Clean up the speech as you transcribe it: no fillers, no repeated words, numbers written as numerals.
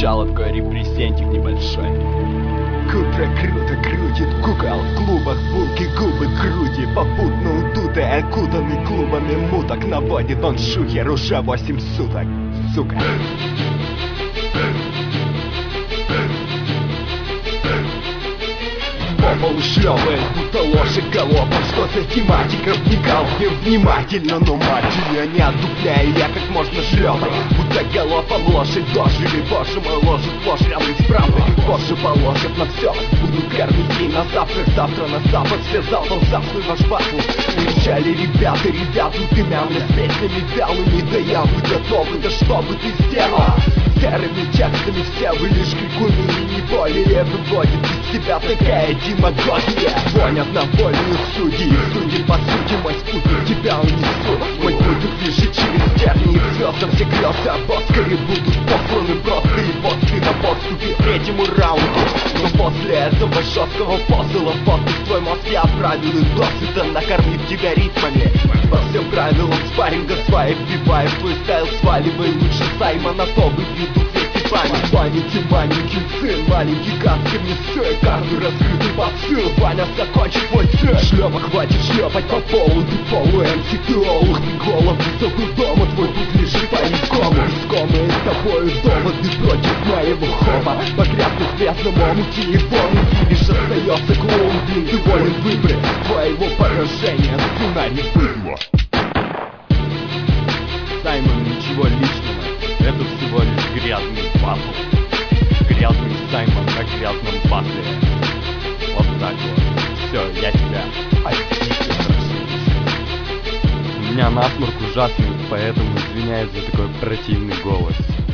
жалобка, репрессентик небольшой. Кутро круто крутит кукол в клубах, булки, губы, груди попутно удуты, окутанный клубами муток. Наводит он шухер уже 8 суток, сука. По полу шлёпает, будто лошадь галопом. Что за тематика, вникал в нее внимательно. Но мать ее не отдупляю, я как можно шлёпать, будто галопом лошадь дожили. Боже мой, ложит ложь рядом с правдой. Позже положит на все, буду кормить ей на завтрак. Завтра на запад все залпом завсуй ваш батл. Кричали ребята, дымями с песнями вялыми. Да я бы готов, да что бы ты сделал? Серыми текстами все вы лишь крикуны и не более. Выводит из себя такая демагогия. Звонят на вольную судьи, судьи по сути мой спутник, тебя унесу. Мой путь лежит через тернии к звездам. Все грезы об Оскаре будут посланы просто и посты на подступе к третьему раунду. Но после этого жесткого посыла в воздух твой мозг я отправил и досыта, накормив тебя ритмами. По всем правилам спарринга свои вбивая в твой стайл, сваливай лучше Саймона, то выпью дух вместе память. Паники маленький сын, маленький каскер несу, карту раскрытый посыл. Ваня, закончи твой цель. Шлёпа, хватит шлепать по полу, ты полу МС, ты олух, ты голову забыл дома, твой путь лежит по-никому. Искомые тобою доводы против моего хоба, погрязнув в грязном омуте его муки. Лишь остается клоун, блин, ты волен выбрать твоего поражения, сценарий быдло. Саймон, ничего личного, это всего лишь грязный батл. Грязный Саймон на грязном батле. Вот так вот. Все, я тебя офигенно хорошо вижу. У меня насморк ужасный, поэтому извиняюсь за такой противный голос.